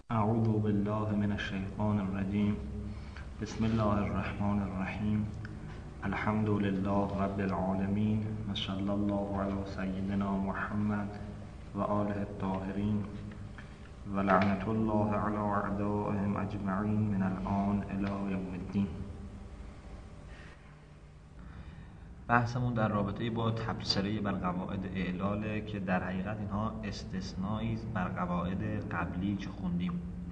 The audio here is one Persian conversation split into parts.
اعوذ بالله من الشیطان الرجیم. بسم الله الرحمن الرحیم. الحمد لله رب العالمین و صلی الله علی سیدنا محمد و آله الطاهرین و لعنت الله علی اعدائهم اجمعین من الان الی یوم الدین. بحثمون در رابطه با تبصره بر قواعد اعلاله که در حقیقت اینها استثنایی است بر قواعد قبلی که خوندیم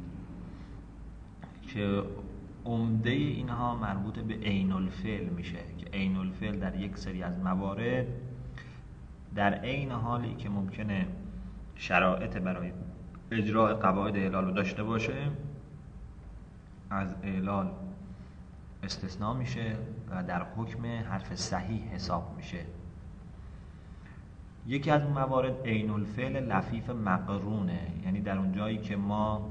که عمده اینها مربوط به عین الفعل میشه که عین الفعل در یک سری از موارد در عین حالی که ممکنه شرایط برای اجرای قواعد اعلال رو داشته باشه از اعلال استثناء میشه و در حکم حرف صحیح حساب میشه. یکی از اون موارد عین الفعل لفیف مقرونه، یعنی در اون جایی که ما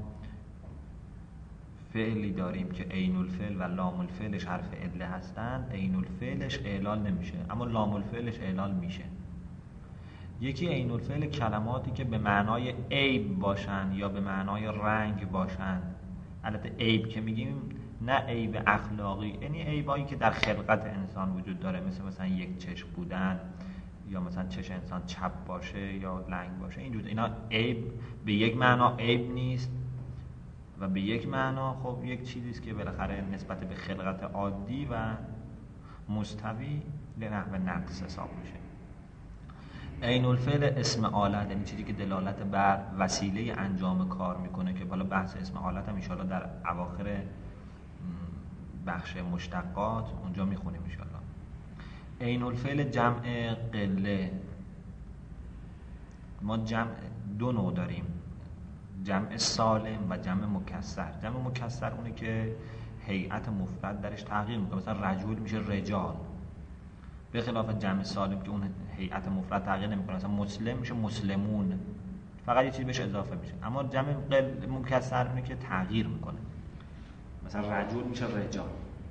فعلی داریم که عین الفعل و لام الفعلش حرف عله هستن، عین الفعلش اعلال نمیشه اما لام الفعلش اعلال میشه. یکی عین الفعل کلماتی که به معنای عیب باشن یا به معنای رنگ باشن. البته عیب که میگیم نه عیب اخلاقی، یعنی عیبایی که در خلقت انسان وجود داره، مثلا یک چشم بودن یا مثلا چشم انسان چپ باشه یا لنگ باشه، اینجور اینا عیب به یک معنا عیب نیست و به یک معنا خب یک چیزی است که بالاخره نسبت به خلقت عادی و مستوی به نحو نقص حساب میشه. عین الفعل اسم آلت، یعنی چیزی که دلالت بر وسیله انجام کار میکنه که بالا بحث اسم آلت هم انشاءالله در اواخر بخش مشتقات اونجا میخونیم انشاءالله. عین الفعل جمع قله، ما جمع دو نوع داریم، جمع سالم و جمع مکسر. جمع مکسر اونه که هیئت مفرد درش تغییر میکنه، مثلا رجل میشه رجال، به خلاف جمع سالم که اون هیئت مفرد تغییر نمیکنه، مثلا مسلم میشه مسلمون، فقط یه چیزی بهش اضافه میشه. اما جمع مکسر اونه که تغییر میکنه، مثلا رجل میشه رجال،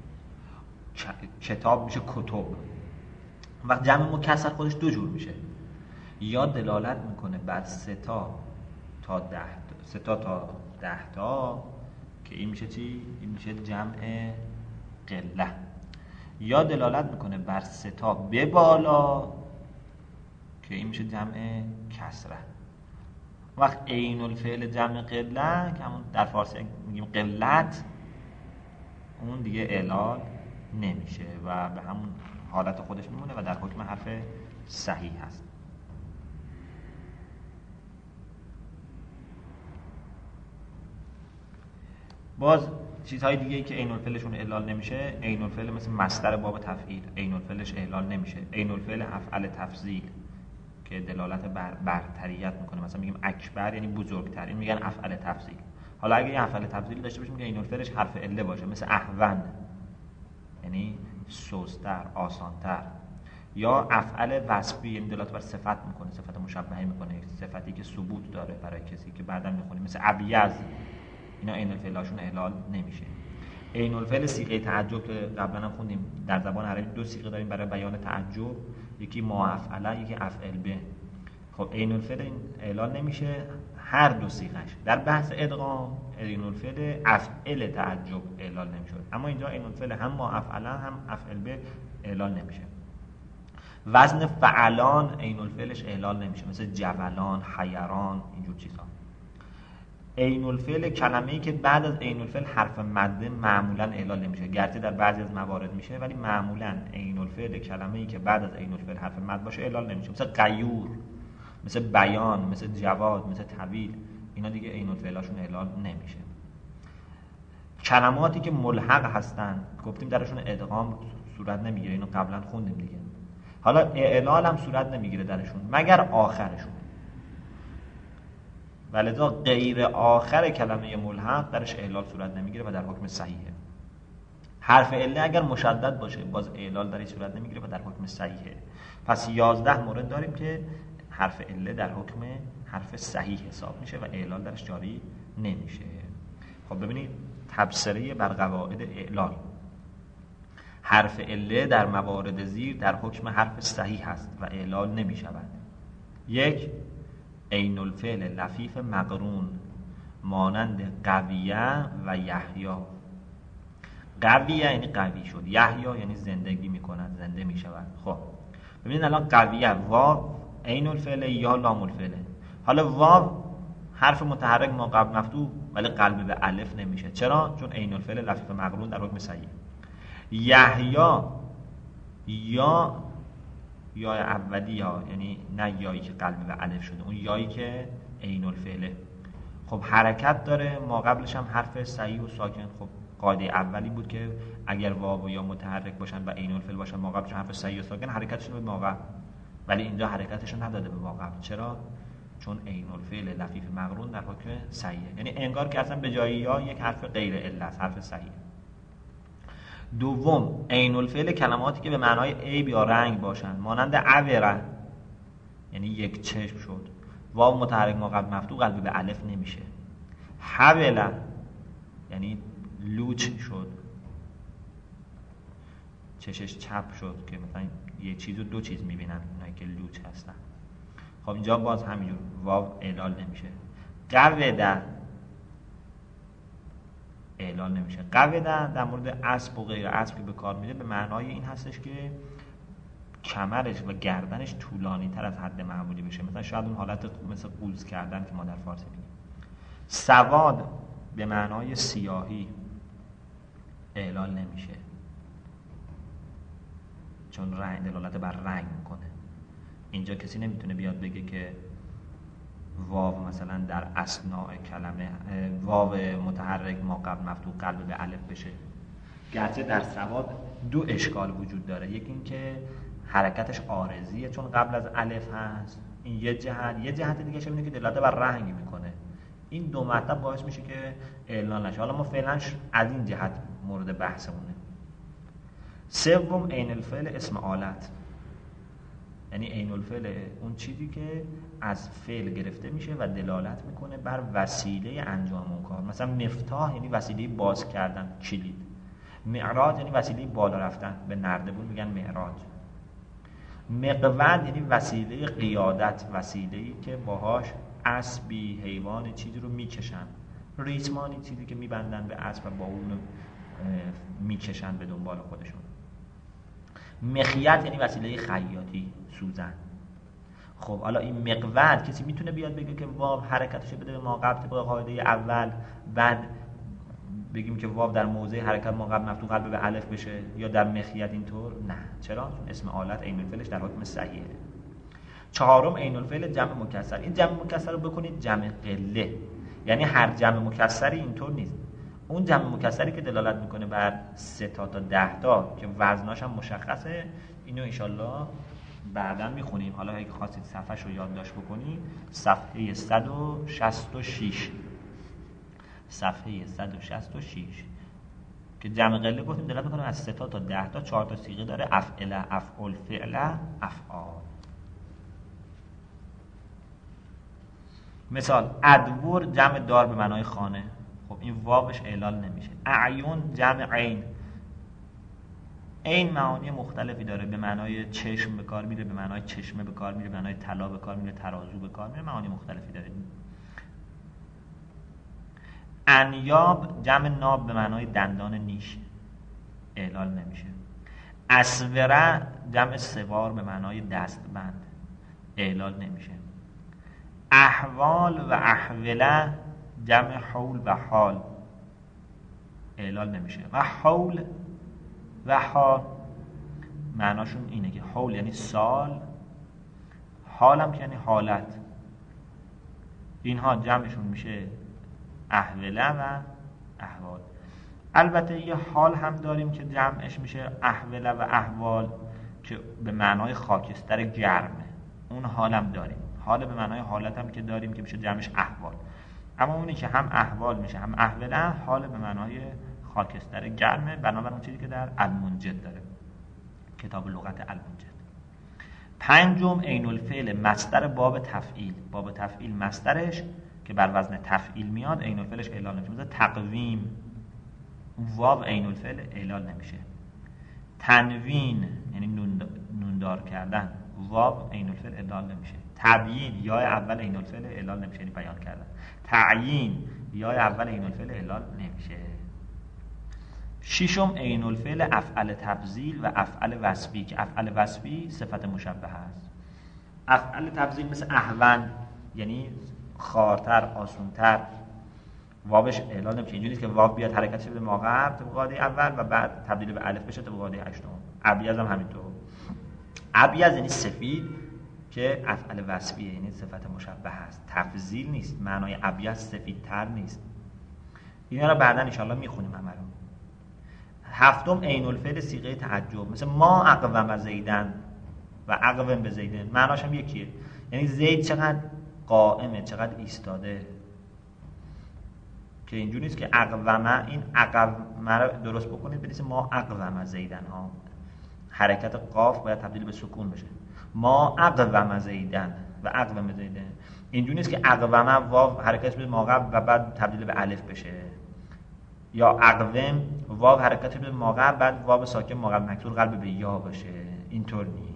کتاب میشه کتب. وقت جمع مکسر خودش دو جور میشه، یا دلالت میکنه بر سه تا تا 10 تا که این میشه چی؟ این میشه جمع قله، یا دلالت میکنه بر سه تا به بالا که این میشه جمع کسره. وقت عین الفعل جمع قله که همون در فارسی میگیم قلت، اون دیگه اعلال نمیشه و به همون حالت خودش میمونه و در حکم حرف صحیح هست. باز چیزهای دیگه ای که عین الفعلشون اعلال نمیشه، عین الفعل مثل مصدر باب تفعیل عین الفعلش اعلال نمیشه. عین الفعل افعل تفضیل که دلالت بر برتریت میکنه، مثلا میگیم اکبر یعنی بزرگتر، این میگن افعل تفضیل. حالا اگه یه افعل تفضیل داشته باشیم که عین الفعلش حرف عله باشه، مثل اهون یعنی سست‌تر، آسان‌تر، یا افعل وصفی یعنی دلالت بر صفت میکنه، صفت مشبهه میکنه، صفتی که ثبوت داره برای کسی که بعدا میخونیم، مثل ابیض. اینا عین الفعلاشون اعلال نمیشه. عین الفعل صیغه تعجب که قبلا هم خوندیم، در زبان عربی دو صیغه داریم برای بیان تعجب، یکی ما افعل، یکی افعل به. خب عین الفعل این اعلال نمیشه هر دو صیغه‌اش. در بحث ادغام عین الفعل افعل تعجب اعلال نمیشه، اما اینجا عین الفعل هم ما افعل هم افعل به اعلال نمیشه. وزن فعلان عین الفعلش اعلال نمیشه، مثل جولان، حیران، اینجور چیزا. عین الفعل کلمه‌ای که بعد از عین الفعل حرف مد معمولا اعلال نمیشه، گرچه در بعضی از موارد میشه ولی معمولا عین الفعل کلمه‌ای که بعد از عین الفعل حرف مد باشه اعلال نمیشه، مثل غیور، مثل بیان، مثل جواد، مثل طویل. اینا دیگه عین الفعلاشون اعلال نمیشه. کلماتی که ملحق هستن گفتیم درشون ادغام صورت نمیگیره، اینو قبلا خوندیم دیگه. حالا اعلال هم صورت نمیگیره درشون مگر آخرشون، ولذا غیر آخر کلمه ملحق درش اعلال صورت نمیگیره و در حکم صحیحه. حرف عله اگر مشدد باشه باز اعلال درش صورت نمیگیره و در حکم صحیحه. پس 11 مورد داریم که حرف عله در حکم حرف صحیح حساب میشه و اعلال درش جاری نمیشه. خب ببینید تبصره بر قواعد اعلال. حرف عله در موارد زیر در حکم حرف صحیح هست و اعلال نمیشود. 1. عین الفعل لفیف مقرون مانند قویه و یحیی. قویه یعنی قوی شد، یحیی یعنی زندگی میکند، زنده میشود. خب ببینید الان قویه واو عین الفعل یا لام الفعل. حالا واو حرف متحرک ما قبل مفتوح ولی قلب به الف نمیشه. چرا؟ چون عین الفعل لفیف مقرون در حکم صحیح. یحیی یا اولی ها، یعنی نه یایی که قلب به الف شده، اون یایی که عین الفعله. خب حرکت داره، ما قبلش هم حرف صحیح و ساکن. خب قاعده اولی بود که اگر واو یا متحرک باشن و عین الفعل باشن ما قبلش حرف صحیح و ساکن حرکتشون به ما قبل، ولی اینجا حرکتشون نداده به ما قبل. چرا؟ چون عین الفعل لفیف مقرون در حکم صحیحه، یعنی انگار که اصلا به جای یا یک حرف غیر عله است، حرف صحیح. دوم عین الفعل کلماتی که به معنای عیب یا رنگ باشند، مانند عوره یعنی یک چشم شد، واو متحرک ما قبل مفتوح قلب به الف نمیشه. حوله یعنی لوچ شد، چشش چپ شد، که مثلا یه چیز و دو چیز میبینن اونایی که لوچ هستن. خب اینجا باز همینجور واو اعلال نمیشه. قوده اعلال نمیشه. قوده در مورد اسب و غیر اسب که به کار میره به معنای این هستش که کمرش و گردنش طولانی تر از حد معمولی بشه، مثلا شاید اون حالت مثل قوز کردن که ما در فارسی میگیم. سواد به معنای سیاهی اعلال نمیشه، چون رنگ دلالت بر رنگ میکنه. اینجا کسی نمیتونه بیاد بگه که واو مثلا در اثناء کلمه واو متحرک ما قبل مفتوح قلب به الف بشه. گرچه در سواد دو اشکال وجود داره، یکی این که حرکتش عارضیه چون قبل از الف هست، این یه جهت دیگه ش اینه که دلالت بر رنگ میکنه. این دو مطلب باعث میشه که اعلان نشه. حالا ما فعلا از این جهت مورد بحثمونه. سوم عین الفعل اسم آلت، یعنی عین الفعل اون چیزی که از فعل گرفته میشه و دلالت میکنه بر وسیله انجام اون کار. مثلا مفتاح یعنی وسیله باز کردن کلید، معراج یعنی وسیله بالا رفتن، به نردبون میگن معراج. مقود یعنی وسیله قیادت، وسیله‌ای که باهاش اسبی حیوان چیزی رو میکشن. ریسمانی چیزی که میبندن به اسب و با اون میکشن به دنبال خودشون. مخیط یعنی وسیله خیاطی، سوزن. خب حالا این مقود کسی میتونه بیاد بگه که واو حرکتش بده به ما قبل طبق قاعده اول، بعد بگیم که واو در موضع حرکت ما قبل مفتوح قلب به الف بشه، یا در مخیط اینطور؟ نه. چرا؟ چون اسم آلت عین الفعلش در حکم صحیحه. چهارم عین الفعل جمع مکسر. این جمع مکسر رو بکنید جمع قله، یعنی هر جمع مکسری اینطور نیست. اون جمع مکسری که دلالت میکنه بر 3 تا 10 تا که وزناش هم مشخصه، اینو انشالله بعدا میخونیم. حالا اگه خواستید صفحه‌شو یادداشت بکنید، صفحه 166 که جمع قله گفتیم دقت میکنه از 3 تا 10 تا 4 تا صیغه داره: افعل، افعل، فعل، افعال. مثال ادور جمع دار به معنای خانه، خب این واوش اعلال نمیشه. اعیون جمع عین. عین معانی مختلفی داره، به معنای چشم به کار میره، به معنای چشمه به کار میره، به معنای طلا به کار میره، ترازو به کار میره، معانی مختلفی داره. انیاب جمع ناب به معنای دندان نیش، اعلال نمیشه. اسوره جمع سوار به معنای دستبند، اعلال نمیشه. احوال و احوله جمع حول و حال، اعلال نمیشه. و حول و حال معناشون اینه که حول یعنی سال، حال هم که یعنی حالت. اینها جمعشون میشه احوله و احوال. البته یه حال هم داریم که جمعش میشه احوله و احوال که به معنای خاکستر گرمه، اون حال هم داریم. حال به معنای حالت هم که داریم که میشه جمعش احوال. اما اونی که هم احوال میشه هم احوله، حال به معنای خاکستر گرمه، بنابر اون چیزی که در المنجد داره، کتاب لغت المنجد. پنجم عین الفعل مصدر باب تفعیل. باب تفعیل مصدرش که بر وزن تفعیل میاد عین الفعلش اعلال نمیشه. مثلا تقویم، واو عین الفعل اعلال نمیشه. تنوین یعنی نوندار کردن، واو عین الفعل اعلال نمیشه. تبیین یا اول عین الفعل اعلال نمیشه، یعنی بیان کردن. تعیین یا اول عین الفعل اعلال نمیشه. ششم عین الفعل افعل تفضیل و افعل وصفی که افعل وصفی صفت مشبهه است. افعل تفضیل مثل اهون یعنی خوارتر، آسونتر، واوش اعلال نمیشه. اینجوری که واو بیاد حرکتش به ما قبل طبق قاعده اول و بعد تبدیل به الف بشه طبق قاعده هشتم. ابیض هم همینطور. ابیض یعنی سفید که افعل وصفیه، یعنی صفت مشبهه است، تفضیل نیست. معنای ابیض سفیدتر نیست. اینا رو بعدا ان شاء الله میخونیم همه رو. هفتم عین الفعل صیغه تعجب مثل ما اقوم زیدن و اقوم به زیدن، معناش هم یکیه، یعنی زید چقدر قائمه، چقدر ایستاده، که اینجوری نیست که اقومه، این اقومه رو درست بکنید بنویسید ما اقوم زیدن ها، حرکت قاف باید تبدیل به سکون بشه. ما اقوم زیدن و اقوم زیدن. اینجوری نیست که اقومه واو حرکتش به ما قبل و بعد تبدیل به الف بشه، یا اقوم واو حرکتش به ما قبل بعد واو ساکن ما قبل مکسور قلب به یا باشه. اینطور نیست.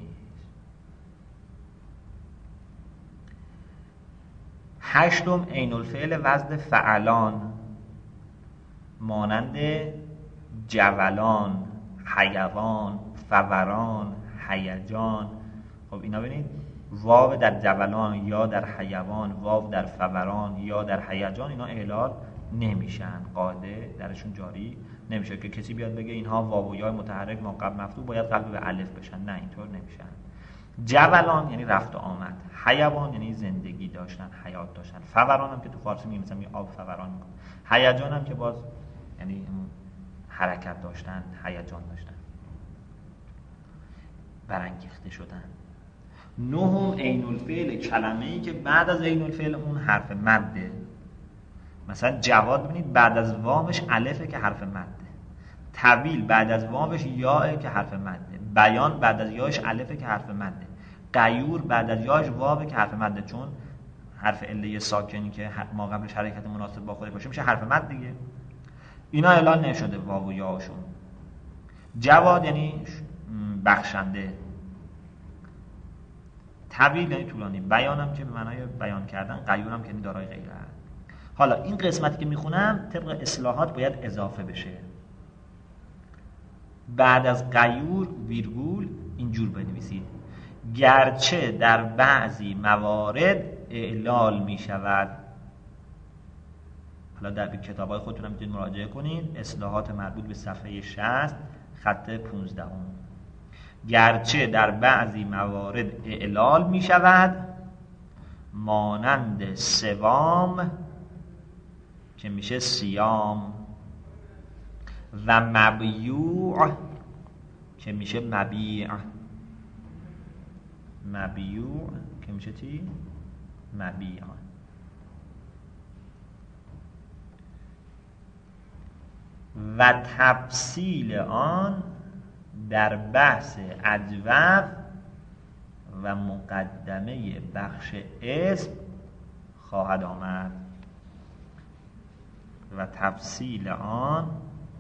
هشتم عین الفعل وزن فعلان مانند جولان، حیوان، فوران، هیجان. خب اینا ببینید واو در جولان یا در حیوان، واو در فوران یا در هیجان، اینا اعلال نمیشن، قاعده درشون جاری نمیشه که کسی بیاد بگه اینها واو و یا متحرک ما قبل مفتوح باید قلب به الف بشن. نه، اینطور نمیشن. جولان یعنی رفت و آمد، حیوان یعنی زندگی داشتن، حیات داشتن، فوران هم که تو فارسی میگیم مثلا آب فوران میکنه، هیجان هم که باز یعنی حرکت داشتن، هیجان داشتن، برانگیخته شدن. نهم عین الفعل کلمه‌ای که بعد از عین الفعل اون حرف مده. مثلا جواد ببینید بعد از وامش الفه که حرف مده، طویل بعد از وامش یاء که حرف مده، بیان بعد از یاش الفه که حرف مده، غیور بعد از یاش واو که حرف مده، چون حرف عله ساکنی که ما قبلش حرکت مناسب با خودش باشه میشه حرف مد دیگه. اینا اعلان نشده واو و یاشون. جواد یعنی بخشنده، طویل یعنی طولانی، بیان هم که به معنای بیان کردن، غیور هم که یعنی دارای غیره. حالا این قسمتی که میخونم طبق اصلاحات باید اضافه بشه. بعد از غیور ویرگول اینجور بنویسید: گرچه در بعضی موارد اعلال میشود. حالا در کتابای خودتون هم میتونید مراجعه کنید، اصلاحات مربوط به صفحه 60 خط 15. گرچه در بعضی موارد اعلال میشود مانند سوام که میشه سیام و مبیوع که میشه مبیع. مبیوع که میشه چی؟ مبیع. و تفصیل آن در بحث اجوف و مقدمه بخش اسم خواهد آمد. و تفصیل آن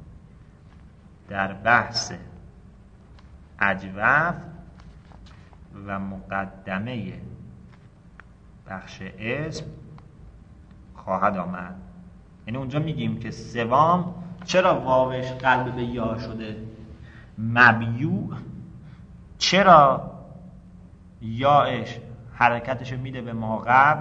در بحث اجوف و مقدمه بخش اسم خواهد آمد. یعنی اونجا میگیم که سوام چرا واوش قلب به یا شده، مبیوع چرا یاش حرکتش میده به ما قبل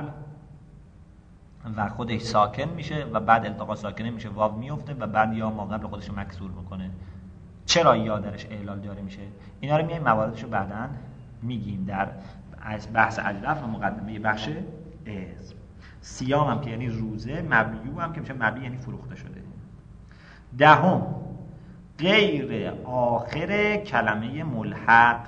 و خودش ساکن میشه و بعد التقا ساکنه میشه واو میفته و بعد یا ما قبل خودش مکسور میکنه، چرا یا درش اعلال جاری میشه. اینا رو میایم مواردشو بعداً میگیم در بحث اجوف و مقدمه بخش اسم. سیام هم که یعنی روزه، مبیوع هم که میشه مبیع یعنی فروخته شده. دهم غیر آخر کلمه ملحق،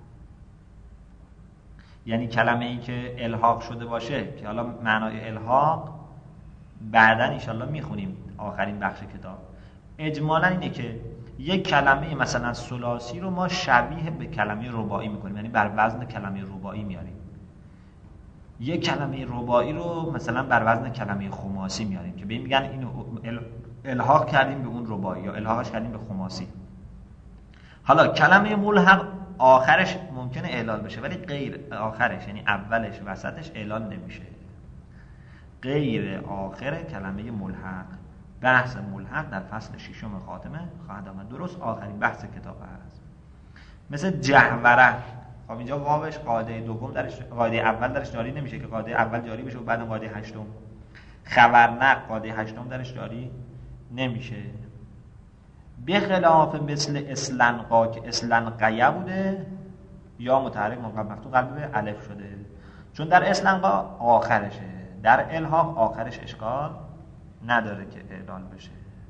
یعنی کلمه ای که الحاق شده باشه، که حالا معنای الحاق بعداً انشالله میخونیم آخرین بخش کتاب. اجمالاً اینه که یک کلمه مثلا ثلاثی رو ما شبیه به کلمه رباعی میکنیم، یعنی بر وزن کلمه رباعی میاریم. یک کلمه رباعی رو مثلا بر وزن کلمه خماسی میاریم که به این میگن اینو الحاق کردیم به اون رباعی یا الحاقش کردیم به خماسی. حالا کلمه ملحق آخرش ممکنه اعلال بشه ولی غیر آخرش، یعنی اولش وسطش اعلال نمیشه. غیر آخر کلمه ملحق. بحث ملحق در فصل 6 خاتمه خواهد آمد. درست آخرین بحث کتاب هست. مثل جهوره، خب اینجا واوش قاعده دوم درش، قاعده اول درش جاری نمیشه که قاعده اول جاری بشه و بعد قاعده هشتم. خبرنق قاعده هشتم درش جاری نمیشه. به خلاف مثل اسلنقا که اسلنقیه بوده یا متحرک منقلب مفتوح قلب به الف شده، چون در اسلنقا آخرشه، در الحاق آخرش اشکال نداره که اعلال بشه.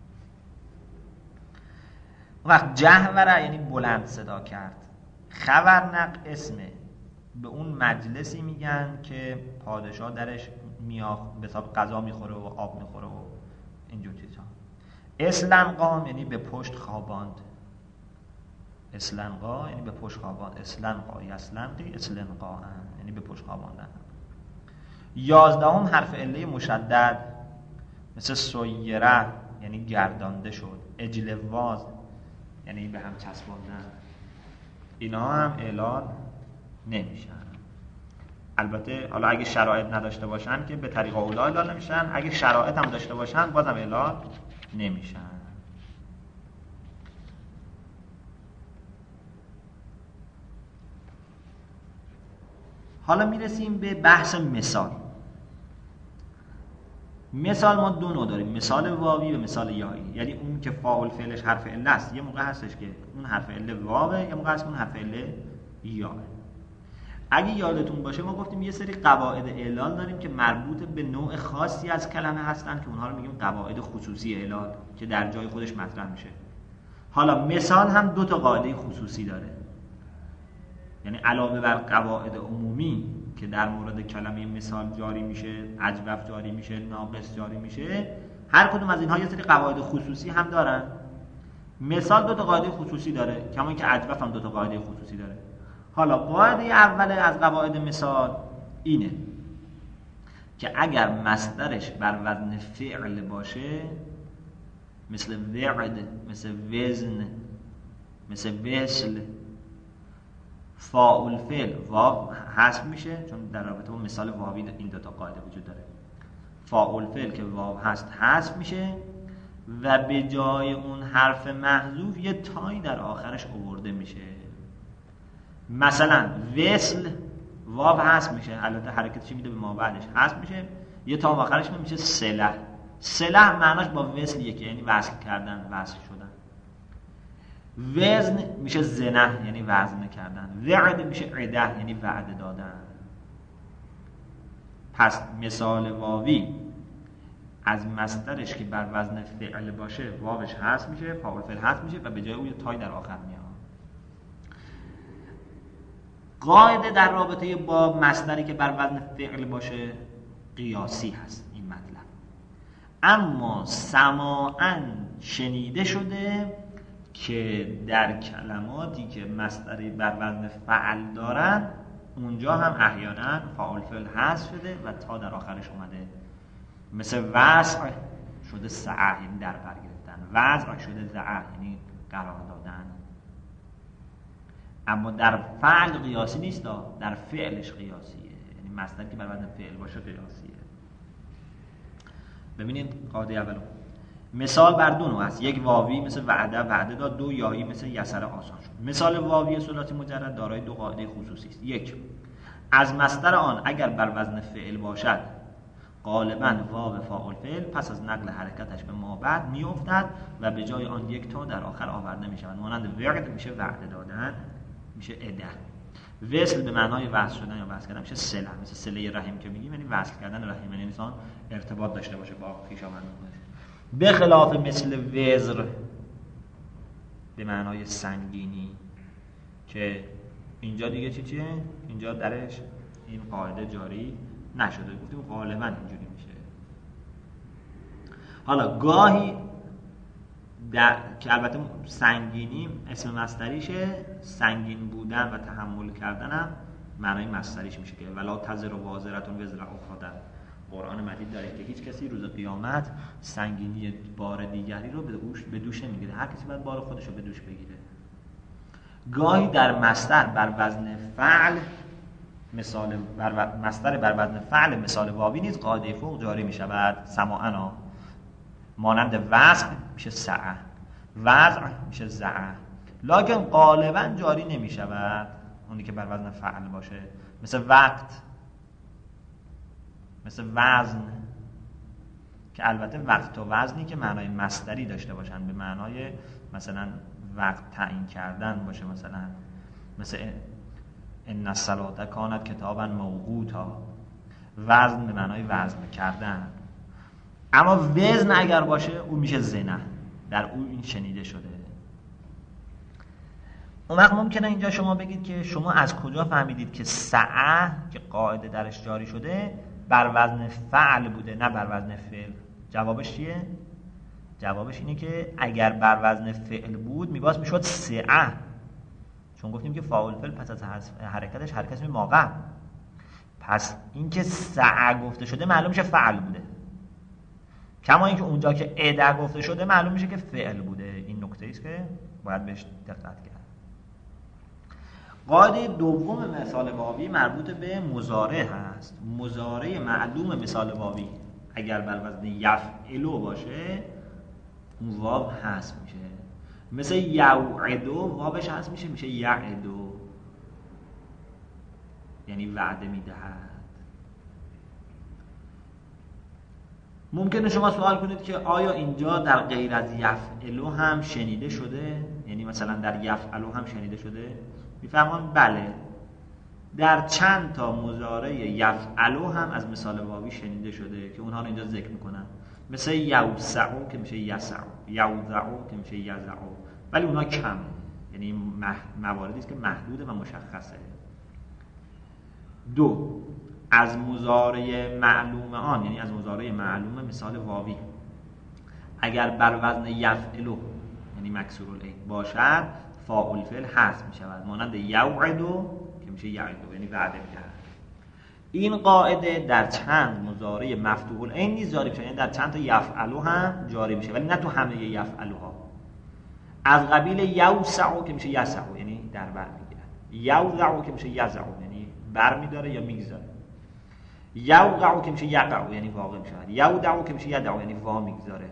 وقت جهوره یعنی بلند صدا کرد. خبرنق اسمه، به اون مجلسی میگن که پادشاه درش به حساب غذا میخوره و آب میخوره و اینجور چیزها. اسلنقا یعنی به پشت خواباند. اسلنقا یعنی به پشت خواباند. اسلنقا یسلنقی اسلنقا یعنی به پشت خواباندن. 11 حرف عله مشدد مثل سیره یعنی گردانده شد. اجلواز یعنی به هم چسباندن. اینا هم اعلان نمیشن. البته حالا اگه شرایط نداشته باشن که به طریق اولا اعلان نمیشن، اگه شرایط هم داشته باشن بازم اعلان نمیشن. حالا میرسیم به بحث مثال. مثال ما دو نوع داریم، مثال واوی و مثال یایی. یعنی اون که فاعل فعلش حرف عله است، یه موقع هستش که اون حرف عله واوه، یه موقع هست که اون حرف عله یاه. اگه یادتون باشه ما گفتیم یه سری قواعد اعلال داریم که مربوط به نوع خاصی از کلمه هستن که اونها رو میگیم قواعد خصوصی اعلال که در جای خودش مطرح میشه. حالا مثال هم دو تا قاعده خصوصی داره، یعنی علاوه بر قواعد عمومی که در مورد کلمه مثال جاری میشه، اجوف جاری میشه، ناقص جاری میشه، هر کدوم از اینها یه سری قواعد خصوصی هم دارن. مثال دو تا قاعده خصوصی داره، کما اینکه اجوف هم دو تا قاعده خصوصی داره. حالا قاعده اول از قواعد مثال اینه که اگر مصدرش بر وزن فعل باشه، مثل وعد، مثل وزن، مثل وصل، فاعل فعل واو حذف میشه، چون در رابطه با مثال واوی این دو تا قاعده وجود داره. فاعل فعل که واو هست حذف میشه و به جای اون حرف محذوف یه تایی در آخرش آورده میشه. مثلا وصل واو حذف میشه، البته حرکتش میده به ما بعدش حذف میشه، یه تا آخرش میشه صله. صله معناش با وصل یکی، یعنی وصل کردن، وصل شدن. وزن میشه زنه یعنی وزن کردن. وعد میشه عده یعنی وعده دادن. پس مثال واوی از مصدرش که بر وزن فعل باشه واوش حذف میشه، فاعل فعل حذف میشه و به جای اون یه تای در آخر میاد. قاعده در رابطه با مصدری که بر وزن فعل باشه قیاسی هست این مطلب، اما سماعاً شنیده شده که در کلماتی که مصدری بر وزن فعل دارن اونجا هم احیانا فاعل فعل حذف شده و تا در آخرش اومده. مثل وضع شده سعه یعنی در بر گرفتن، وضع شده ضع یعنی قرار دادن. اما در فعل قیاسی نیست، در فعلش قیاسیه، یعنی مصدری که بر وزن فعل باشه قیاسیه. ببینید قاعده اولو مثال بر دو نوع است، یک واوی مثل وعده وعده داد، دو یایی مثل یسر آسان شد. مثال واوی ثلاثی مجرد دارای دو قاعده خصوصی است. یک، از مصدر آن اگر بر وزن فعل باشد غالباً واو فاعل فعل پس از نقل حرکتش به ما بعد میافتد و به جای آن یک تا در آخر آورده می شود. مانند وعد میشه وعده دادن، میشه عده. وصل به معنای وصل شدن یا وصل کردن میشه صله، مثل صله رحم که میگیم یعنی وصل کردن رحم، یعنی انسان ارتباط داشته باشه با خویشاوند. به خلاف مثل وزر به معنای سنگینی که اینجا دیگه چیه؟ اینجا درش این قاعده جاری نشده، گفتیم غالبا اینجوری میشه. حالا گاهی که البته سنگینی اسم مصدریشه، سنگین بودن و تحمل کردن هم معنای مصدریش میشه که ولا تزر و وازرتون وزر اخرى. قرآن مجید داره که هیچ کسی روز قیامت سنگینی بار دیگری رو به دوش نمیگیره، هر کسی باید بار خودش رو به دوش بگیره. گاهی در مصدر بر وزن فعل مثال مصدر بر وزن فعل مثال واوی نیز قاعده فوق جاری می شود. سماعنا مانند وضع میشه سعه، وضع میشه زعه، لکن غالبا جاری نمی شود اونی که بر وزن فعل باشه، مثل وقت، مثل وزن، که البته وقت و وزنی که معنای مصدری داشته باشن، به معنای مثلا وقت تعیین کردن باشه، مثل ان الصلاة کانت کتابا موقوتا، وزن به معنای وزن کردن. اما وزن اگر باشه اون میشه زنه، در اون این شنیده شده. اون وقت ممکنه اینجا شما بگید که شما از کجا فهمیدید که سعه که قاعده درش جاری شده بر وزن فعل بوده نه بر وزن فعل؟ جوابش چیه؟ جوابش اینه که اگر بر وزن فعل بود میشد سعه، چون گفتیم که فاعل فعل پس از حرکتش حرکت می موقع. پس اینکه سعه گفته شده معلوم میشه فعل بوده، کما اینکه اونجا که ادا گفته شده معلوم میشه که فعل بوده. این نکته است که باید بهش دقت کرد. قاعده دوم مثال واوی مربوط به مضارع هست. مضارع معلوم مثال واوی اگر بر وزن یفعلو باشه اون واو حذف میشه، مثل یوعدو واوش حذف میشه یعدو، یعنی وعده میدهد. ممکنه شما سوال کنید که آیا اینجا در غیر از یفعلو هم شنیده شده؟ یعنی مثلا در یفعلو هم شنیده شده؟ میفهمان بله، در چند تا مضارع یفعلو هم از مثال واوی شنیده شده که اونها رو اینجا ذکر میکنم، مثل یوسعو که میشه یسعو، یوضعو که میشه یضعو، ولی اونها کم، یعنی مواردی است که محدوده و مشخصه. دو، از مضارع معلوم آن، یعنی از مضارع معلوم مثال واوی اگر بر وزن یفعلو یعنی مکسور العین باشد فاعل فعل حذف می شود، مانند یوعدو که میشه یعدو، یعنی وعده می‌دهد. این قاعده در چند مضارع مفتوح العین نیز جاری میشه، یعنی در چند تا یفعلو هم جاری میشه، ولی نه تو همه یفعلوها. از قبیل یوسعو که میشه یسعو، یعنی در بر میگیرد، یوضعو که میشه یضعو، یعنی بر میداره یا میگذاره، یوقعو که میشه یقعو، یعنی واقع میشه، یودعو که میشه یدعو، یعنی وا میگذاره.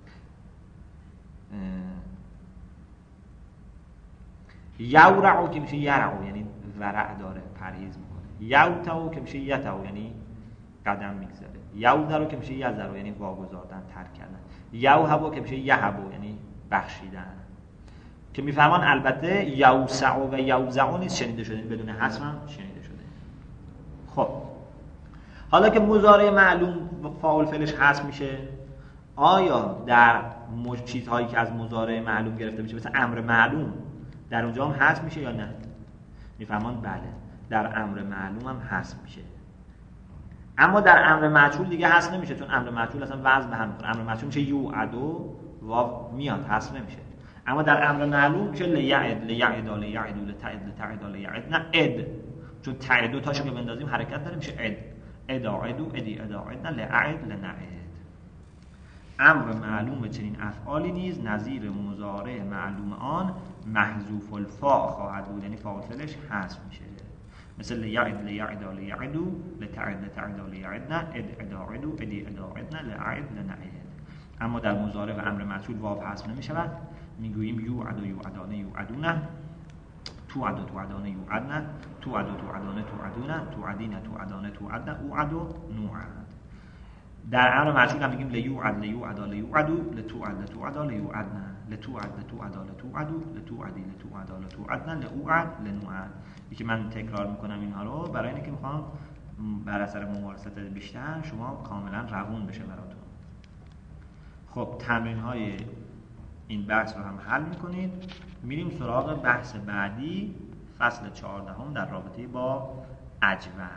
یورعو که میشه یرعو، یعنی ورع داره، پرهیز میکنه. یوتعو که میشه یتعو، یعنی قدم میگذاره. یودرو که میشه یذرو، یعنی واگذاردن، ترک کردن. یوهبو که میشه یهبو، یعنی بخشیدن. که میفهمان البته یوسعو و یوزعو نیست شنیده شده، بدون حذف هم شنیده شده. خب حالا که مضارع معلوم فاعل فعلش حذف میشه، آیا در چیزهایی که از مضارع معلوم گرفته میشه مثل امر معلوم در اونجا هم حذف میشه یا نه؟ میفهمان بله، در امر معلوم هم حذف میشه. اما در امر مجهول دیگه حذف نمیشه، چون امر مجهول اصلا وزن به هم میخوره. امر مجهول میشه یوعدو، واو میاد، حذف نمیشه. اما در امر معلوم میشه لیعد، لیعدا، لیعدو، لتعد، لتعدا، لیعد، نه اد، چون تعدو تاشو که بندازیم حرکت داره میشه اد، اداعدو، ادی اداعد، نه لعد، لنعد. امر معلوم به چنین افعالی نیز نظیر مضارع معلوم آن محذوف الفاء خواهد بود، یعنی فاعل فعلش حذف میشه، مثل لیعد، لیعدا، لیعدو، لتعد، لتعدا، لیعدنا، اد اداعدو، ادی اداعدنا، لعد، لنعد. اما در مضارع و امر مجهول واو حذف نمیشود، میگوییم یوعد، یوعدانه، یوعدونه، توعد، توعدانه، یوعدنا، توعد، توعدانه، توعدونه، توعدین، توعدانه، توعدنا، اوعد، نوعد. در امر مجهول هم میگیم لیوعد، لیوعدا، لیوعدو، لتوعد، لتوعدا، لیوعدنا، لتوعد، لتوعدا، لتوعدو، لتوعدی، لتوعدا، لتوعدنا، لأوعد، لنوعد. یکی من تکرار میکنم اینها رو برای اینکه میخوام بر اثر ممارست بیشتر شما کاملا روون بشه براتون. خب تمرین های این بحث رو هم حل میکنید. میریم سراغ بحث بعدی، فصل 14 در رابطه با اجوف.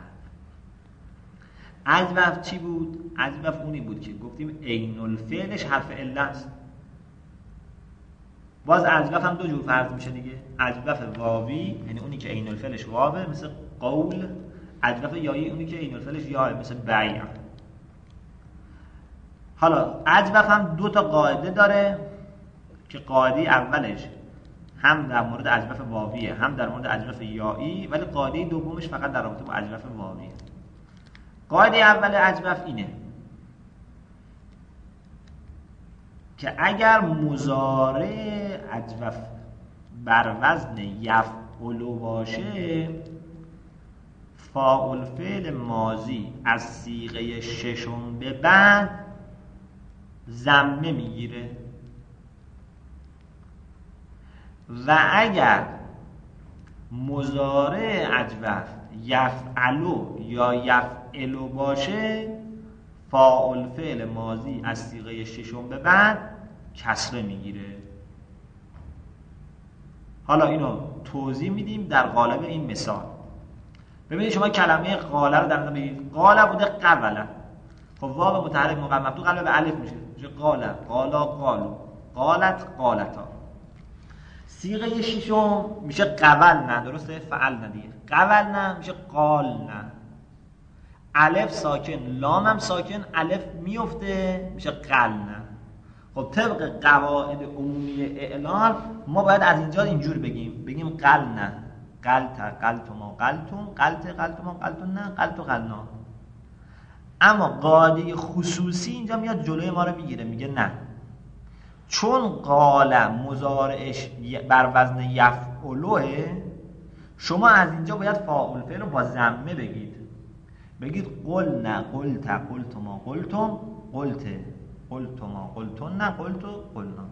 اجوف چی بود؟ اجوف اونی بود که گفتیم عین الفعلش حرف عله است. باز اجوف هم دو جور فرض میشه دیگه. اجوف واوی یعنی اونی که عین الفعلش واوه مثل قول، اجوف یایی اونی که عین الفعلش یاه مثل بیع. حالا اجوف هم دو تا قاعده داره که قاعده اولش هم در مورد اجوف واویه هم در مورد اجوف یایی، ولی قاعده دومش فقط در رابطه با اجوف واویه. قاعده اول اجوف اینه که اگر مضارع اجوف بر وزن یفعل باشه، فاعل فعل ماضی از صیغه ششم به بعد ضمه میگیره و اگر مضارع اجوف یفعلو یا یفعلو باشه، فاعل فعل ماضی از صیغه ششم به بعد کسره میگیره. حالا اینو توضیح میدیم در قالب این مثال. ببینید شما کلمه قاله رو در نظر بگیرید. قاله بوده قبله، خب واو متحرک موقع مفتوح قلب به الف میشه قاله، قالا، قالو، قالت، قالتا. صیغه ششم میشه قولنا، درسته؟ فعلنا دیگه. قولنا میشه قالنا. الف ساکن، لام هم ساکن، الف میفته میشه قلنا. خب طبق قواعد عمومی اعلان ما باید از اینجا اینجور بگیم قلنا، قلت، قلتما، قلتون، قلت، قلتما، قلتون، نه قلت و قلنا. اما قاعده خصوصی اینجا میاد جلوی ما رو میگیره، میگه نه، چون قال مضارعش بر وزن یفعلوه، شما از اینجا باید فاعل فعل رو با ضمه بگید قلنا، قلت، قلتما، قلتم، قلت، قلتما، قلتن، نه قلتو، قلنا.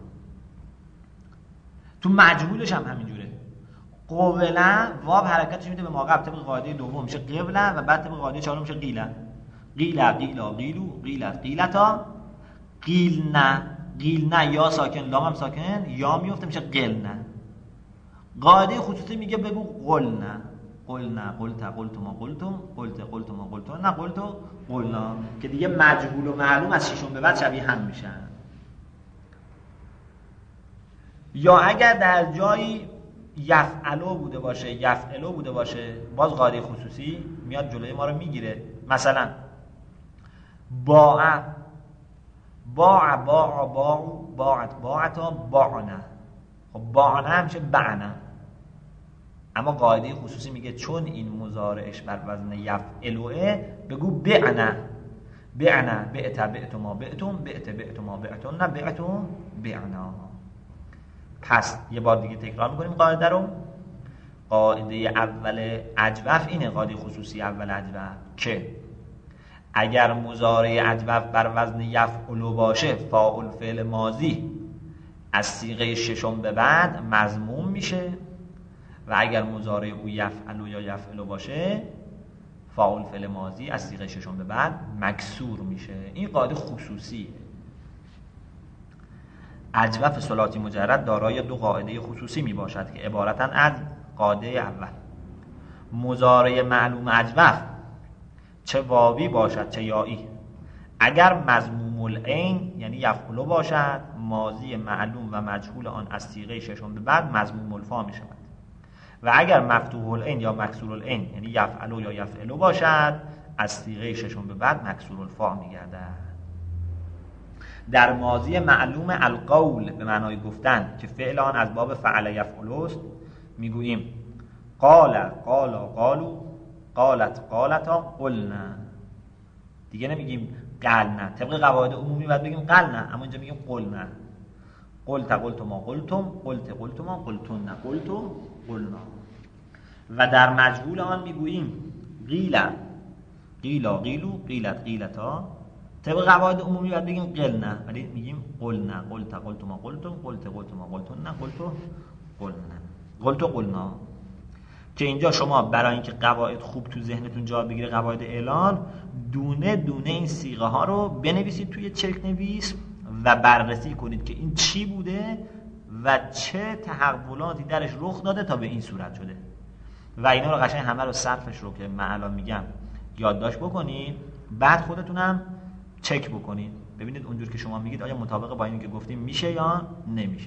تو مجهولش هم همینجوره. قولا واو حرکتش میده به ما قبل طبق قاعده دوم میشه قبله و بعد طبق قاعده چهارم میشه قیله. قیله، قیلا، قیلو، قیلت، قیلتا، قیلنا. قیلنا یا ساکن، لام هم ساکن، یا میفته میشه قلنا. قاعده خصوصی میگه بگو قلنا، قلنا، قلت، قلتما، قلتم، قلت، قلتما، قلتن، نه قلتو، قلنا، که دیگه مجهول و معلوم از ششم به بعد شبیه هم میشن. یا اگر در جایی یفعلو بوده باشه، یفعلو بوده باشه، باز قاعده خصوصی میاد جلوی ما رو میگیره. مثلا باع، باع، باع، باع، باعت، باعتا، باعنا. خب باعنا همیشه بعنا. اما قاعده خصوصی میگه چون این مضارعش بر وزن یفعلوه، بگو بعنا، بعنا، بعت، بعتما، بعتم، بعت، بعتما، بعتن، نه بعتم، بعنا. پس یه بار دیگه تکرار میکنیم قاعده رو. قاعده اول اجوف اینه، قاعده خصوصی اول اجوف، که اگر مضارع اجوف بر وزن یفعلو باشه، فاعل فعل ماضی از صیغه ششم به بعد مضموم میشه و اگر مضارع او یفعلو یا یفعلو باشه، فاعل فعل ماضی از صیغه ششم به بعد مکسور میشه. این قاعده خصوصیه. اجوف ثلاثی مجرد دارای دو قاعده خصوصی می باشد که عبارتن از قاعده اول: مضارع معلوم اجوف چه واوی باشد چه یایی، اگر مضموم العین یعنی یفعلو باشد، ماضی معلوم و مجهول آن از صیغه ششم به بعد مضموم الفا می شود، و اگر مفتوح العین یا مکسور العین یعنی یفعلو یا یفعلو باشد، از صیغه ششم به بعد مکسور الفا می گردد. در ماضی معلوم القول به معنای گفتن که فعل آن از باب فعل یفعلوست، میگوییم قال، قالا، قالو، قالت، قالتا، قلنا. دیگه نمیگیم قلنا. طبق قواعد عمومی باید بگیم قلنا، اما اینجا میگیم قلنا. قلت، قلتما، قلتم، قلت، قلتما، قلتن، نه قلتو، قلنا. و در مجهول آن میگوییم قیلا، قیلا، قیلو، قیلت، قیلتا. طبق قواعد عمومی باید بگیم قلنا، ولی میگیم قلنا. قلت، قلتما، قلتم، قلت، قلتما، قلتن، نه قلتو، قلنا. قلتو، قلنا. که اینجا شما برای اینکه قواعد خوب تو ذهنتون جا بگیره، قواعد اعلان، دونه دونه این صیغه ها رو بنویسید توی چرک نویس و بررسی کنید که این چی بوده و چه تحولاتی درش رخ داده تا به این صورت شده، و اینا رو قشنگ همه رو صرفش رو که من الان میگم یادداشت بکنید، بعد خودتونم چک بکنید ببینید اونجور که شما میگید آیا مطابق با اینی که گفتیم میشه یا نمیشه.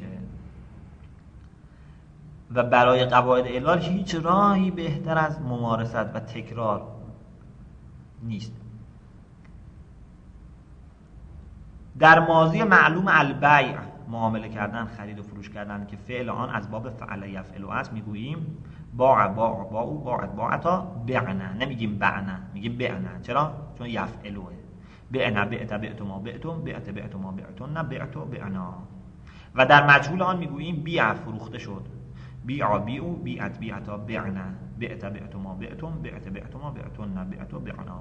و برای قواعد اعلال هیچ راهی بهتر از ممارست و تکرار نیست. در ماضی معلوم البیع معامله کردن، خرید و فروش کردن که فعل آن از باب فعل یفعل است، میگوییم باع باعوا باعت باعتا بعنا، نمیگیم بعنا، میگیم بعنا. چرا؟ چون یفعلوه. بعنا بعت بعتما بعتم بعت بعتما بعتن بعتو بعنا. و در مجهول آن میگوییم بیع فروخته شد، بیع بیعو بیعت بیعتا بعنا بعت بعتما بعتم بعت بعتما بعتن بعتو بعنا.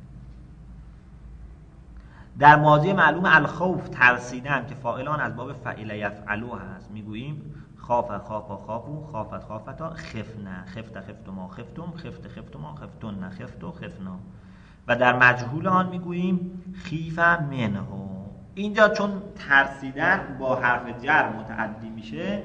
در ماضی معلوم الخوف ترسیدن که فاعل آن از باب فعل یفعلو هست، میگوییم خاف خافا خافو خافت خافتا خفنا خفت خفتما خفتم خفت خفتما خفتن خفتو خفنا. و در مجهول آن میگوییم خیف منه. اینجا چون ترسیدن با حرف جر متعدی میشه،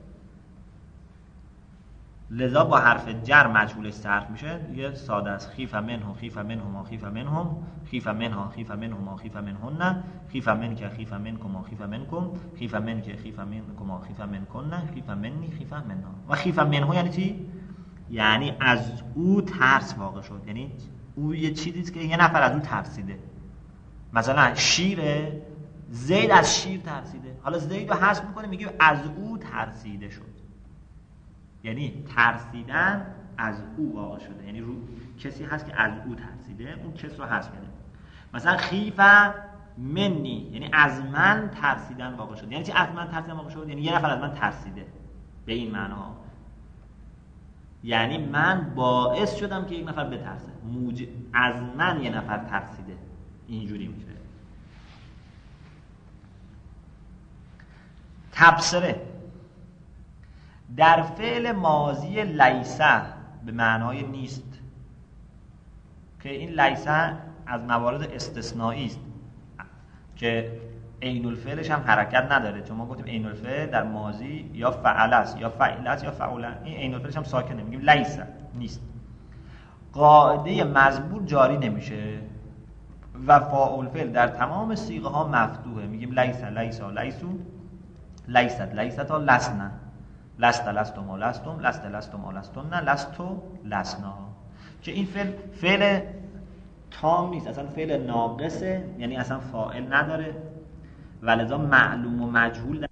لذا با حرف جر مجهولش صرف میشه. یه ساده است. خیف منه خیف منهما خیف منهم خیف منها خیف منهما خیف منهن خیف منک خیف منکما خیف منکم خیف منک خیف منکما خیف منکن خیف منی خیف منها. و خیف منه یعنی چی؟ یعنی از او ترس واقع شد، یعنی او یه چیزیست که یه نفر از او ترسیده. مثلا شیره، زید از شیر ترسیده، حالا زید رو حذف میکنه میگه از او ترسیده شد، یعنی ترسیدن از او واقع شده، یعنی رو کسی هست که از او ترسیده، اون کس رو حذف کرده. مثلا خیف منی یعنی از من ترسیدن واقع شد. یعنی چی از من ترسیدن واقع شد؟ یعنی یه نفر از من ترسیده، به این معناها. یعنی من باعث شدم که یک نفر بترسه، از من یه نفر ترسیده، اینجوری میشه. تبصره در فعل ماضی لیسه به معنای نیست، که این لیسه از موارد استثنایی است که عین الفعلش هم حرکت نداره، چون ما گفتیم عین الفعل در ماضی یا فعل است یا فعل است یا فعول. این عین الفعلش هم ساکنه، میگیم لیسه نیست. قاعده مزبور جاری نمیشه و فاعل فعل در تمام صیغه ها مفتوحه، میگیم لیسه لیسا لیسو لیست لیستا لسنا لست لستما لستم لست لستما لستن لستو لسنا. که این فعل تام نیست، اصلا فعل ناقصه، یعنی اصلا فاعل نداره، ولذا معلوم و مجهول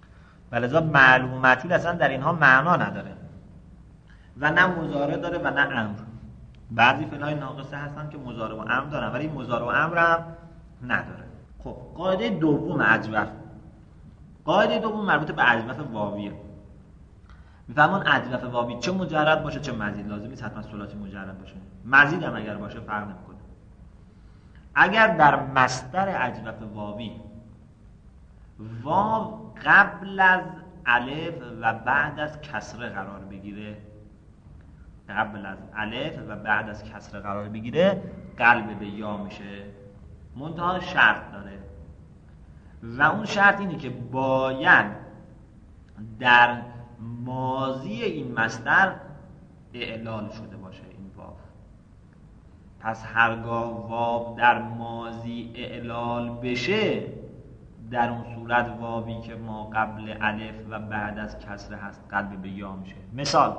اصلا در اینها معنا نداره و نه مضارع داره و نه امر. بعضی فعل‌های ناقصه هستن که مضارع و امر دارن ولی مضارع و امر هم نداره. خب قاعده دوم اجوف، قاعده دوم مربوط به اجوف واویه. میفهمون اجوف واوی چه مجرد باشه چه مزید، لازم نیست حتما ثلاثی مجرد باشه، مزید هم اگر باشه فرق نمیکنه. اگر در مصدر اجوف واوی واو قبل از الف و بعد از کسره قرار بگیره، قبل از الف و بعد از کسره قرار بگیره، قلب به یا میشه. منتها شرط داره و اون شرط اینه که باید در ماضی این مصدر اعلال شده باشه این واو. پس هرگاه واو در ماضی اعلال بشه، در اون صورت واوی که ما قبل الف و بعد از کسره هست قلب به یا میشه. مثال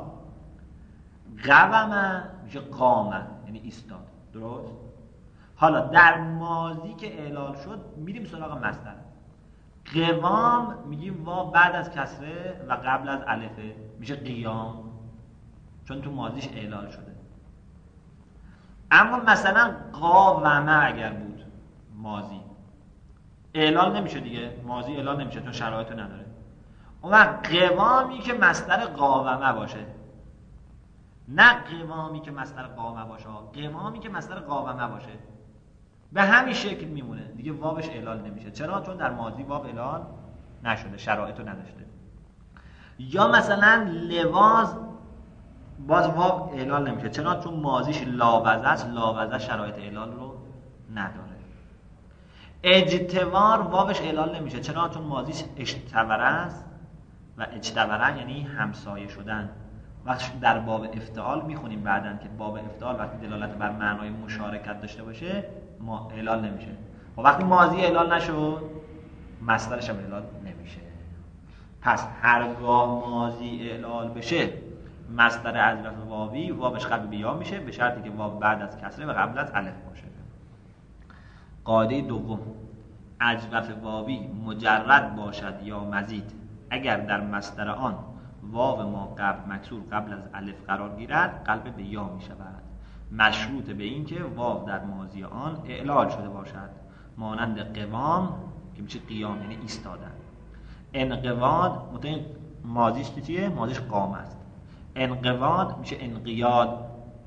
قوم میشه قامه، یعنی ایستاد، درست؟ حالا در ماضی که اعلال شد میریم سراغ مصدر. قوام میگیم واو بعد از کسره و قبل از الفه، میشه قیام، چون تو ماضیش اعلال شده. اما مثلا قاومه اگر بود ماضی، اعلال نمیشه دیگه، ماضی اعلال نمیشه چون شرایطو نداره. اون وقت قوامی که مصدر قاومه باشه، نه قوامی که مصدر قامه باشه، قوامی که مصدر قاومه باشه، به همین شکل میمونه دیگه، واوش اعلال نمیشه. چرا؟ چون در ماضی واو اعلال نشده، شرایطو نداشته. یا مثلا لواز، باز واو اعلال نمیشه. چرا؟ چون ماضیش لاوزه است، لاوزه شرایط اعلال رو نداره. اجتوار واوش اعلال نمیشه. چرا؟ چون ماضیش اشتوره است و اجتوره یعنی همسایه شدن. وقتی در باب افتعال میخونیم بعدن که باب افتعال وقتی دلالت بر معنای مشارکت داشته باشه ما اعلال نمیشه. و وقتی ماضی اعلال نشد مصدرش هم اعلال نمیشه. پس هرگاه ماضی اعلال بشه مصدر از لفظ واوی واوش قبل به یا میشه، به شرطی که واو بعد از کسره و قبل از الف باشه. قاعده دوم اجوف واوی مجرد باشد یا مزید اگر در مصدر آن واو ما قبل مکسور قبل از الف قرار گیرد قلب به یا می شود، مشروط به این که واو در ماضی آن اعلال شده باشد، مانند قوام که میشه قیام یعنی ایستادن. انقیاد متن ماضیش چیه؟ ماضیش قام است. انقیاد میشه انقیاد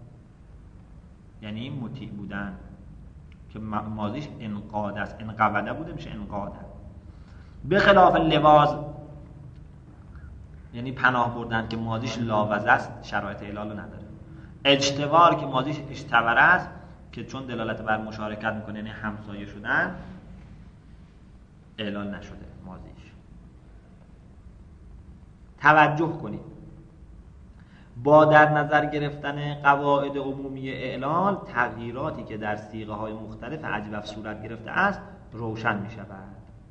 یعنی مطیع بودن که ماضیش انقاد است. انقبضه بوده میشه انقاده. به خلاف لواز یعنی پناه بردن که ماضیش لاوزه است، شرایط اعلال نداره. اجتوار که ماضیش اشتور است که چون دلالت بر مشارکت میکنه یعنی همسایه شدن، اعلال نشده ماضیش. توجه کنید با در نظر گرفتن قواعد عمومی اعلال تغییراتی که در صیغه های مختلف اجوف صورت گرفته است روشن می شود.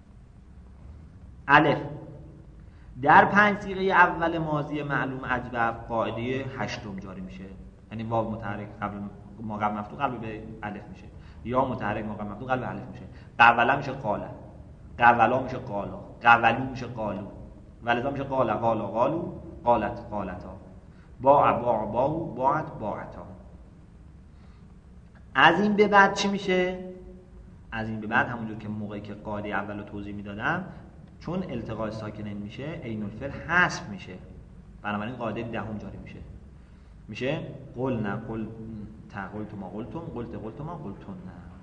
الف در 5 صیغه اول ماضی معلوم اجوف قاعده 8 جاری میشه، یعنی واو متحرک قبل ما قبل مفتوح قلب به الف میشه، یا متحرک ما قبل مفتوح قلب به الف میشه. قولا میشه قاله، قولا میشه قالا، قولو میشه قالو، ولذا میشه قال قالا قالو، قالت قالتا، باع باع باو، باعت باعتا. از این به بعد چی میشه؟ از این به بعد همونجور که موقعی که قاعده اول رو توضیح میدادم، چون التقاء ساکنین میشه عین الفعل حذف میشه، بنابراین قاعده 10 جاری میشه قلنا قل قلتما قلتم قلت قلتما قلتن.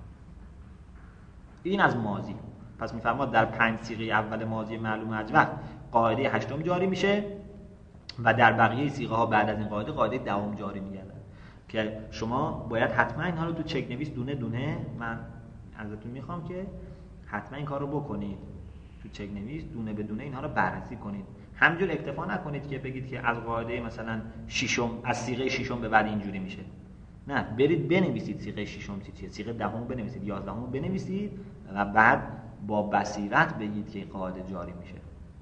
این از ماضی. پس میفرماد در 5 صیغه اول ماضی معلوم اجوف قاعده 8 جاری میشه و در بقیه صیغه ها بعد از این قاعده 10 جاری میگردن که شما باید حتما اینها رو تو چک نویس دونه دونه، من ازتون میخوام که حتما این کار رو بکنید، تو چک نویس دونه به دونه اینها رو بررسی کنید. همینجور اکتفا نکنید که بگید که از قاعده مثلا ششم از صیغه ششم به بعد اینجوری میشه. نه، برید بنویسید صیغه ششم چیه، صیغه دهم بنویسید، 11 بنویسید و بعد با بصیرت بگید که قاعده جاری میشه.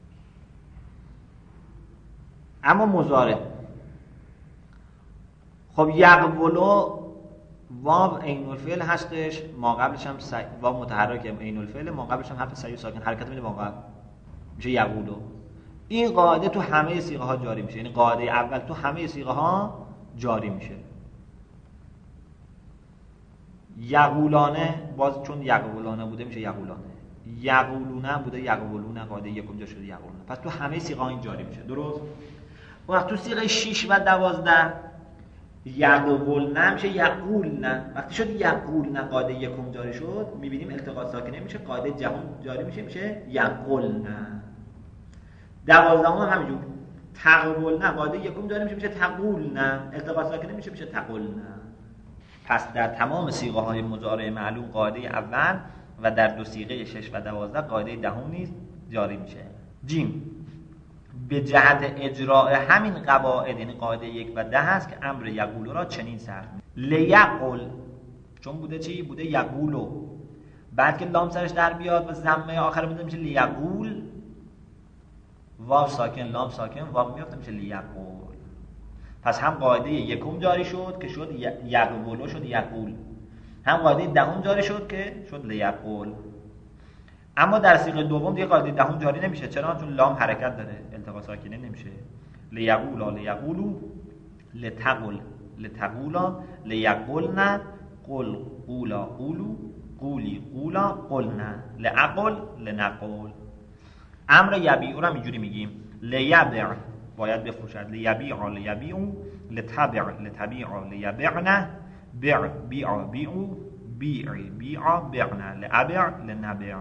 اما مضارع خب یقبلو واو عین الفعل هستش، ما قبلش هم واو متحرک عین الفعل، ما قبلش هم حرف سعی ساکن حرکت میده ما قبل میشه یقولو. این قاعده تو همه صیغه ها جاری میشه، یعنی قاعده اول تو همه صیغه ها جاری میشه. یقولانه باز چون یقولانه بوده میشه یقولانه، یقولونه بوده یقولونه، قاعده یکم جا شده یقولونه، پس تو همه صیغه ها این جاری میشه. درست؟ وقت تو صیغه 6 و 12 یقولن میشه یقولن. وقتی شد یقولن قاعده یکم جاری شد، میبینیم التقاء ساکنه میشه، قاعده جهان جاری میشه یقولن. 12 هم همینجور تقولن قاعده یکم جاری میشه تقولن، التقاء ساکنه میشه تقولن. پس در تمام صیغه های مضارع معلوم قاعده اول و در 2 صیغه 6 و 12 قاعده دهم نیز جاری میشه. جیم به جهت اجراء همین قواعد، یعنی قاعده 1 و 10 هست که امر یقولو را چنین صرف لیقل، چون بوده چی؟ بوده یقولو، بعد که لام سرش در بیاد و ضمه آخر بوده میشه لیقول، واو ساکن لام ساکن واو میفته میشه لیقول. پس هم قاعده 1 جاری شد که شد یقولو شد یقول، هم قاعده 10 جاری شد که شد لیقول. اما در صیغه دوم دیگه قاعده 10 جاری نمیشه. چرا؟ چون لام حرکت داره، التقاء ساکنه نمیشه. لیقولا لیقولو، لتقول لتقولا، لیقولن قل قولا قولو، قولی قولا قلنا، لعقل لنقول. امر یبیعو رو اینجوری میگیم لیبع باید بفروشد، لیبیع لیبیعو، لتبع لتبیع لیبعنه، بع بیع بیعو، بیع بیع بعنا، لابع لنبع.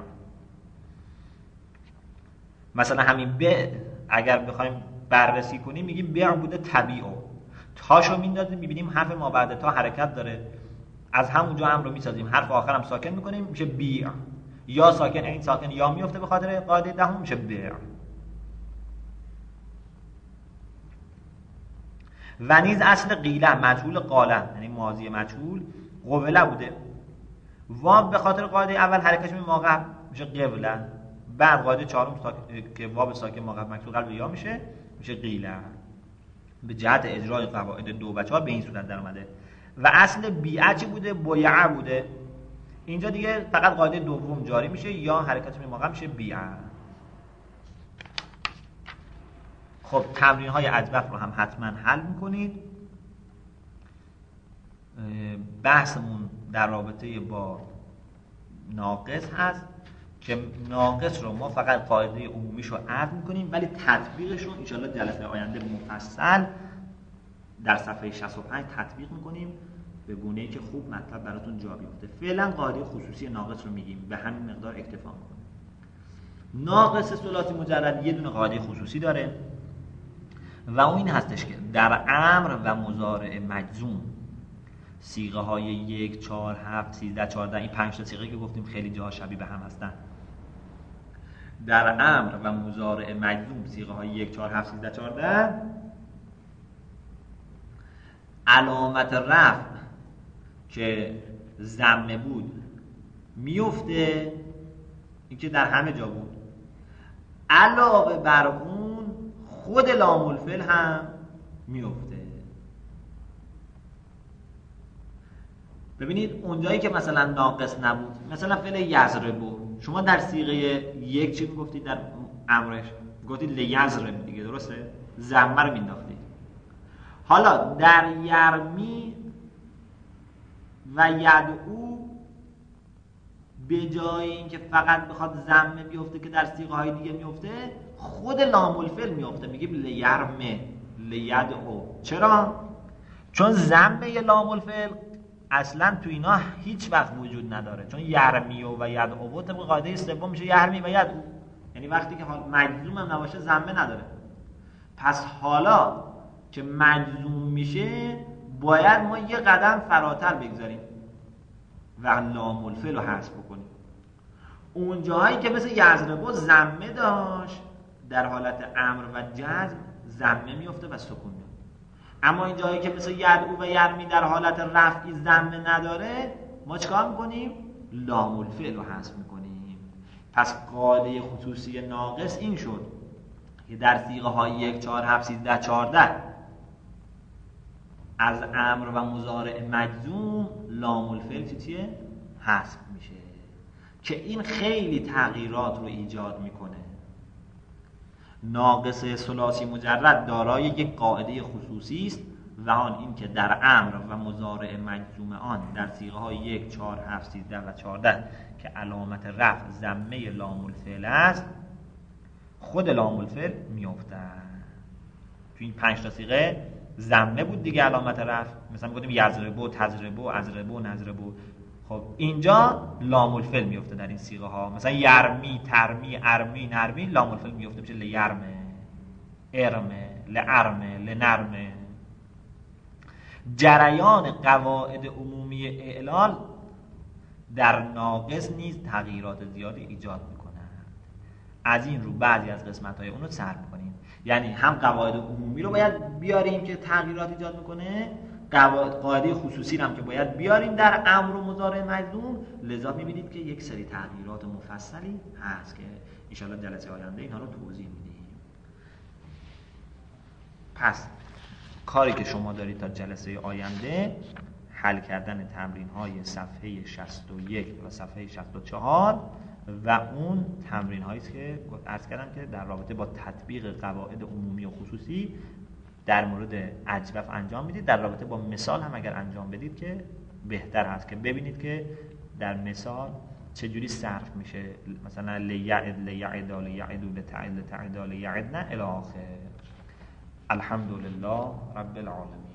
مثلا همین به اگر بخوایم بررسی کنیم میگیم بیع بوده طبیعو، تاشو میندازیم میبینیم حرف ما بعد تا حرکت داره، از همونجا هم رو میسازیم، حرف آخر هم ساکن میکنیم میشه بیع، یا ساکن این ساکن یا میفته به خاطر قاعده 10 میشه بیع. و نیز اصل قیله مجهول قاله یعنی ماضی مجهول قوله بوده، واو به خاطر قاعده اول حرکتش می موقع میشه قبله، بعد قاعده 4 که واو ساکن موقع مکسور قلب یا میشه قیله. به جهت اجرای قواعد 2 و 4 به این صورت در اومده. و اصل بیعه چی بوده؟ بیعه بوده. اینجا دیگه فقط قاعده دوم جاری میشه، یا حرکت موقع میشه بیع. خب تمرین های اجوف رو هم حتما حل میکنید. بحثمون در رابطه با ناقص هست که ناقص رو ما فقط قاعده عمومیش رو عرض میکنیم، ولی تطبیقش رو انشاءالله جلسه آینده مفصل در صفحه 65 تطبیق میکنیم به گونه‌ای که خوب مطلب براتون جا بیفته. فعلا قاعده خصوصی ناقص رو میگیم، به همین مقدار اکتفا میکنیم. ناقص ثلاثی مجرد یه دونه قاعده خصوصی داره و اون این هستش که در امر و مضارع مجزوم صیغه های 1 4 7 13 14 این 5 تا صیغه که گفتیم خیلی جاها شبیه به هم هستن. در امر و مضارع مجزوم صیغه های 1 4 7 13 14 علامت رفع که ضمه بود میفته، این که در همه جا بود، علاوه بر اون خود لام الفعل هم میفته. ببینید اونجایی که مثلا ناقص نبود، مثلا فعل یضربو، شما در صیغه 1 چی میگفتید؟ در امرش گفتید لیضرب دیگه، درسته؟ ضمه رو مینداختید. حالا در یرمی و یدعو به جای اینکه فقط بخواد ضمه بیفته که در صیغه های دیگه میفته، خود لام الفعل میفته، میگیم لیرمه لیدعو. چرا؟ چون ضمه لام الفعل اصلا تو اینا هیچ وقت وجود نداره، چون یرمی و یدعو طبق قاعده سوم میشه یرمی و یدعو، یعنی وقتی که مجزوم هم نباشه ضمه نداره. پس حالا که مجزوم میشه باید ما یه قدم فراتر بگذاریم و لام الفعل رو حذف بکنیم. اون جاهایی که مثل یضربو ضمه داشت در حالت امر و جزم ضمه میفته و سکون میاد، اما این جایی که مثل یدعو و یرمی در حالت رفعی ضمه نداره، ما چیکار میکنیم؟ لام الفعل رو حذف میکنیم. پس قاعده خصوصی ناقص این شد که در صیغه های 1 4 7 13 14 از امر و مضارع مجزوم لام الفعل چیه؟ حذف میشه، که این خیلی تغییرات رو ایجاد میکنه. ناقص ثلاثی مجرد دارای یک قاعده خصوصی است و آن این که در امر و مضارع مجزوم آن در صیغه های 1 4 7 13 و 14 که علامت رفع ضمه لام الفعل است، خود لام الفعل میافتد. تو این 5 تا صیغه ضمه بود دیگه علامت رفع، مثلا میگفتیم یضربو، تضربو، اضربو، نضربو. خب اینجا لام الفعل میفته در این صیغه ها، مثلا یرمی، ترمی، ارمی، نرمی، لام الفعل میفته میشه لیرمه، ارمه، لعرمه، لنرمه. جریان قواعد عمومی اعلال در ناقص نیز تغییرات زیادی ایجاد میکنند. از این رو بعضی از قسمت های اون رو سرد کنیم، یعنی هم قواعد عمومی رو باید بیاریم که تغییرات ایجاد میکنه، قاعده خصوصی هم که باید بیاریم در امر و مضارع مجزوم. لذا میبینید که یک سری تغییرات مفصلی هست که انشاءالله جلسه آینده اینها رو توضیح میدیم. پس کاری که شما دارید تا جلسه آینده حل کردن تمرین های صفحه 61 و صفحه 64 و اون تمرین هایی است که عرض کردم که در رابطه با تطبیق قواعد عمومی و خصوصی در مورد اجوف انجام میدید. در رابطه با مثال هم اگر انجام بدید که بهتر هست که ببینید که در مثال چجوری صرف میشه، مثلا لیعد لیعد لیعدو لتعد لتعد لیعدن الی آخر. الحمدلله رب العالمین.